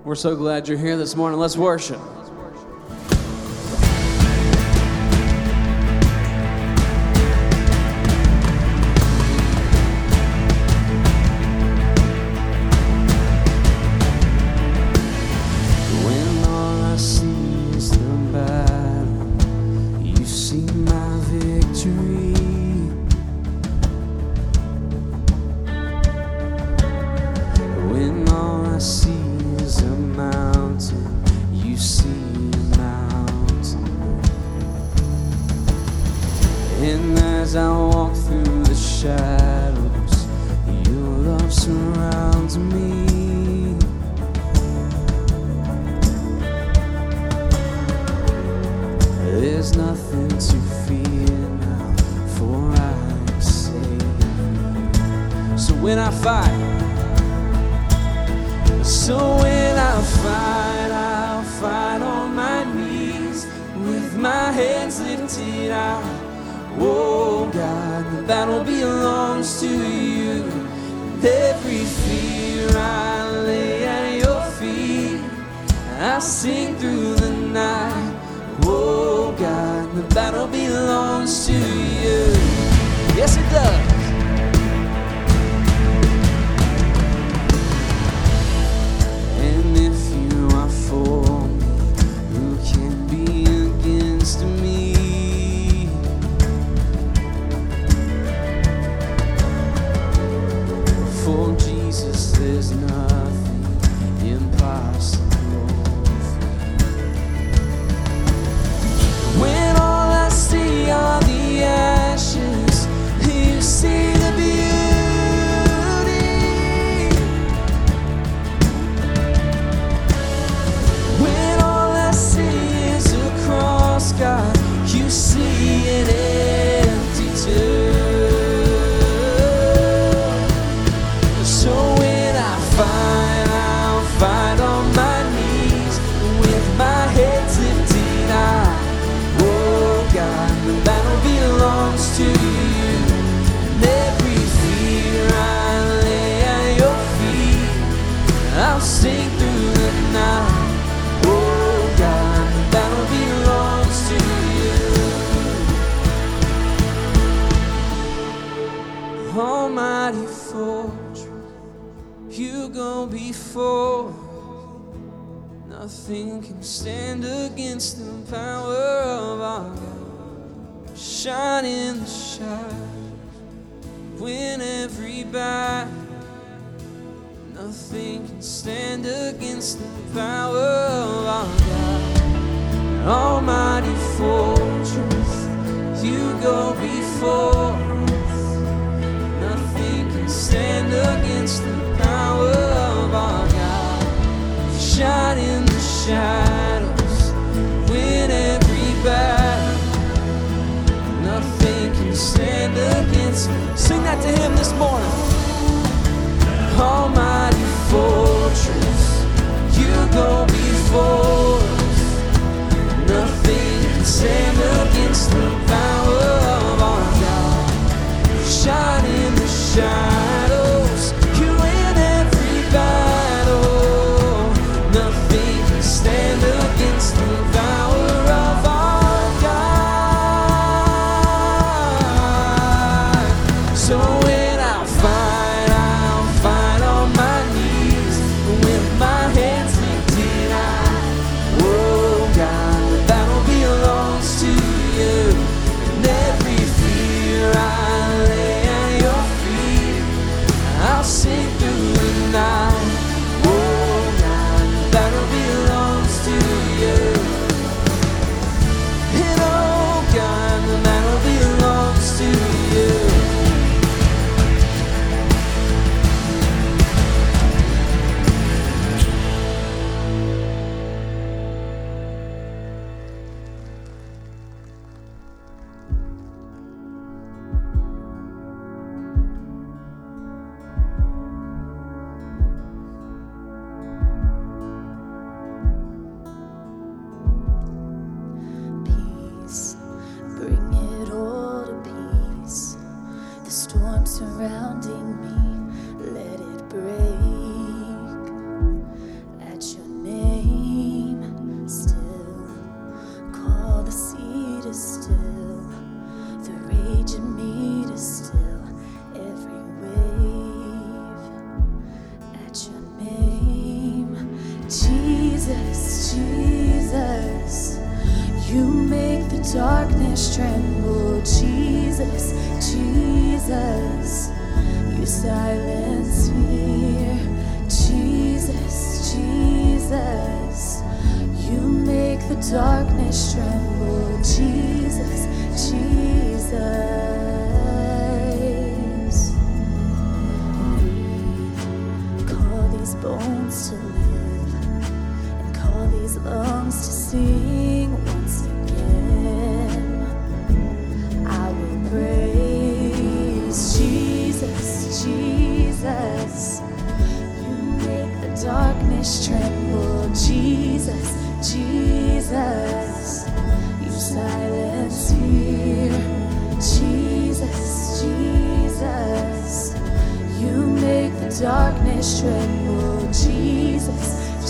We're so glad you're here this morning. Let's worship. Nothing can stand against the power of our God. Shine in the shadows, win every battle. Nothing can stand against the power of our God. Almighty fortress, you go before us. Nothing can stand against the power of our God. Shine in the shadows, win every battle. Nothing can stand against me. Sing that to him this morning. Almighty fortress, you go before us. Nothing can stand against the power of our God. Shine in the shadows, you win every battle. Stand against the power of our God. So when I fight on my Jesus, Jesus, you make the darkness tremble. Jesus, Jesus, you silence fear. Jesus, Jesus, you make the darkness tremble. Jesus, Jesus. Call these bones to live and call these lungs to sing once again. I will praise Jesus, Jesus. You make the darkness tremble. Jesus, Jesus. You silence fear. Jesus, Jesus. You make the darkness tremble. Jesus,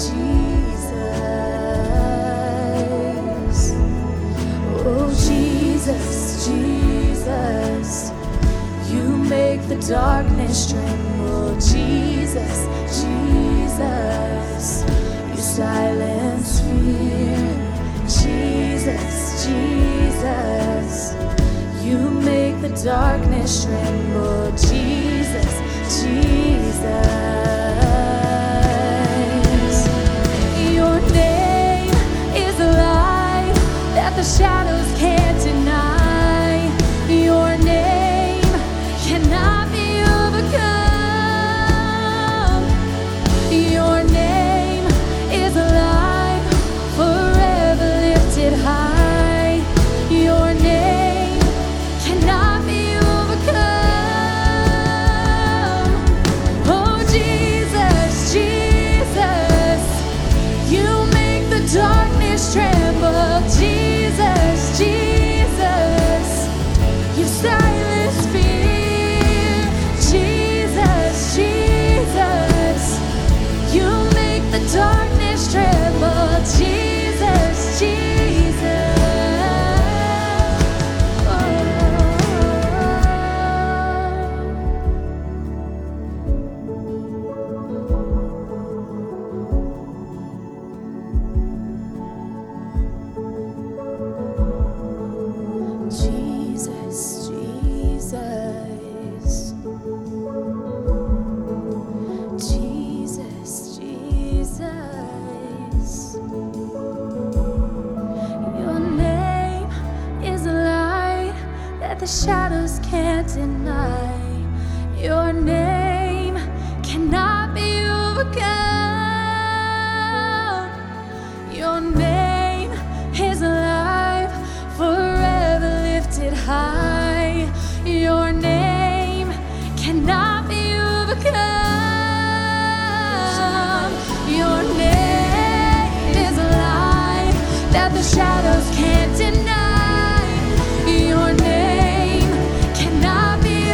Jesus. Oh, Jesus, Jesus. You make the darkness tremble. Jesus, Jesus. You silence fear. Jesus, Jesus. You make the darkness tremble. Jesus, Jesus. Your name is a light that the shadows can't deny. Your name cannot be overcome. Your name is a light forever lifted high. Your name cannot be overcome. Oh, Jesus, Jesus, you make the darkness tremble. Jesus, Jesus, you silence fear. Jesus, Jesus, you make the darkness tremble. Jesus, Jesus. Jesus, Jesus. Jesus, Jesus. Your name is a light that the shadows can't deny. Your name cannot be overcome. Your name is alive, forever lifted high. Your name cannot be overcome. Your name is alive that the shadows can't deny. Your name cannot be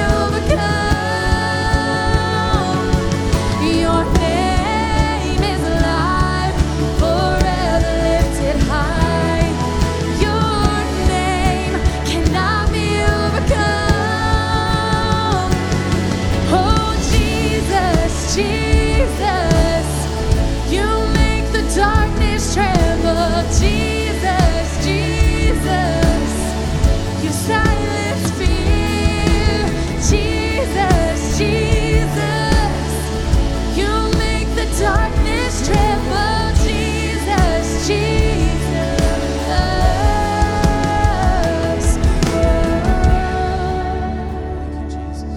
overcome. Your name is alive, forever lifted high. Your name cannot be overcome. Oh, Jesus, Jesus, you make the darkness tremble. Jesus, Jesus, you silence fear. Jesus, Jesus, you make the darkness tremble. Jesus, Jesus. Thank you, Jesus.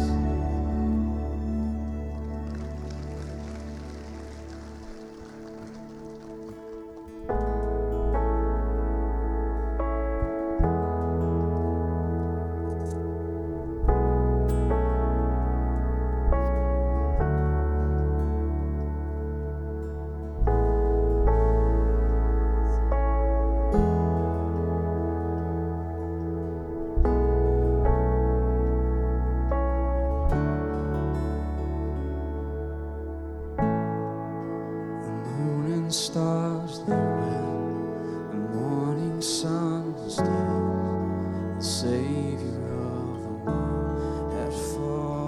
Moon and stars, they will. The morning sun is dead. The Savior of the world had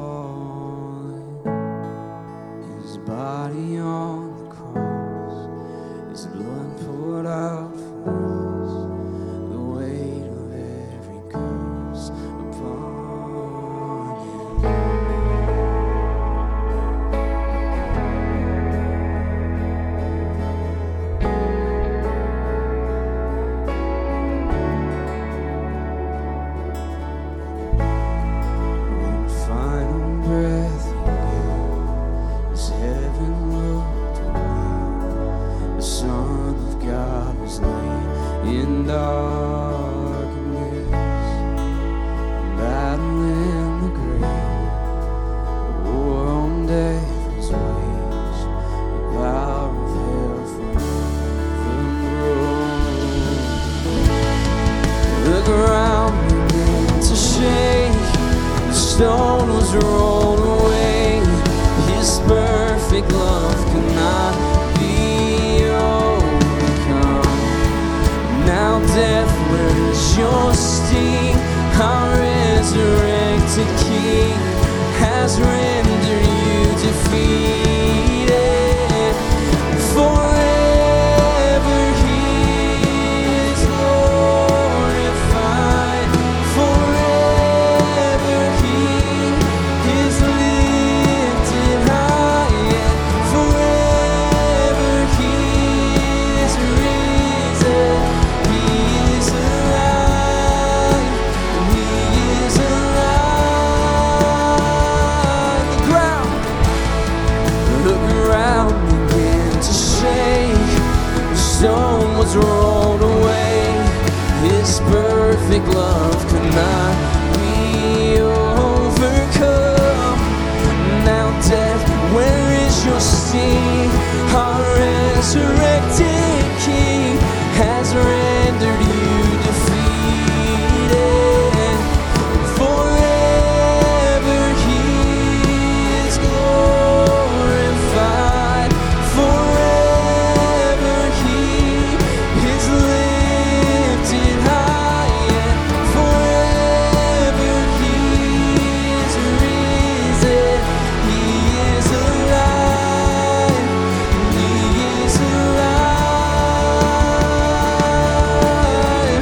fallen. His body on the cross, darkness, battling the grave, war on death's wage, the power of hell forever broke. The ground began to shake, the stone was rolled away. His perfect love could not be overcome. Now death, where is your sting? Our resurrected King has rendered you defeated. Forever He is glorified. Forever He is lifted high. And forever He is risen. He is alive. He is alive. The ground began to shake. The stone was rolled away. His perfect love could not be overcome. Now death, where is your sting? Our resurrected King has rendered you defeated. Forever He is glorified. Forever He is lifted high. And forever He is risen. He is alive. He is alive.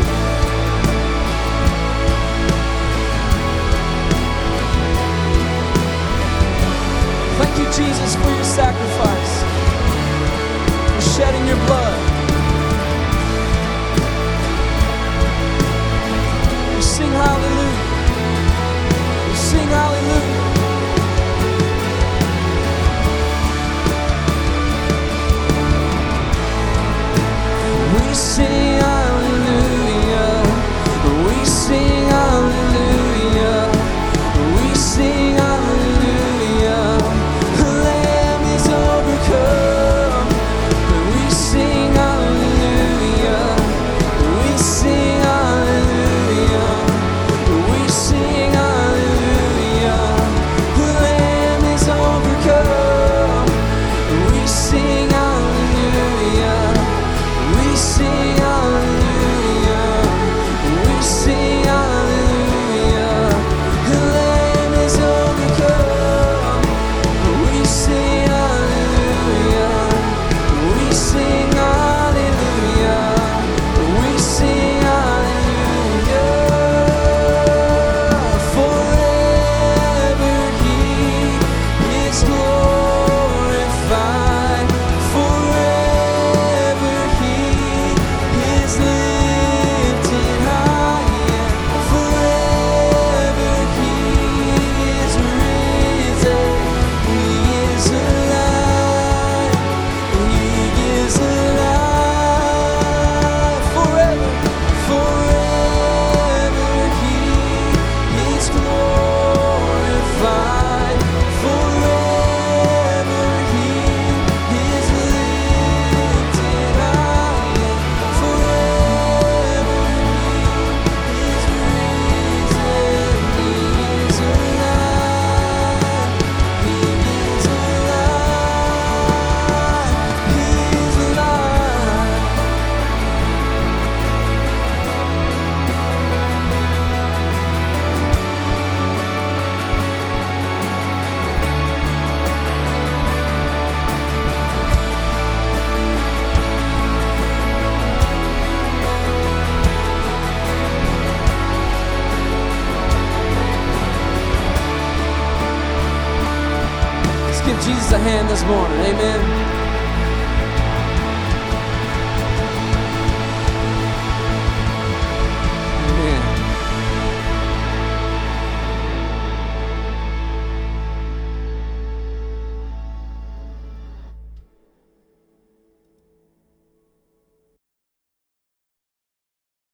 Thank you, Jesus, for your sacrifice, for shedding your blood. We sing hallelujah. We sing hallelujah. We sing hallelujah. We sing hallelujah. We sing hallelujah. The Lamb is overcome. We sing hallelujah. We sing hallelujah. We sing hallelujah. The Lamb is overcome. We sing hallelujah. We sing hallelujah. We sing hallelujah. The Lamb is overcome. We sing hallelujah. We sing hallelujah. We sing hallelujah. Forever He is glorified. Forever He is lifted high. And forever He is risen. He is alive. He is alive. Forever, forever He is glorified. Forever He is lifted high. And forever He is risen. He is alive. He is alive. He is alive. Let's give Jesus a hand this morning. Amen.